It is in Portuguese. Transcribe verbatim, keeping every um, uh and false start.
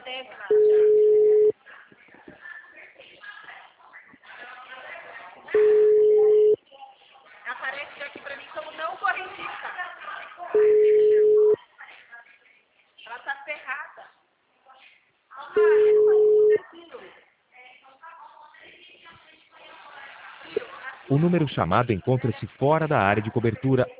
Aparece aqui pra mim como não correntista. Ela tá ferrada. O número chamado encontra-se fora da área de cobertura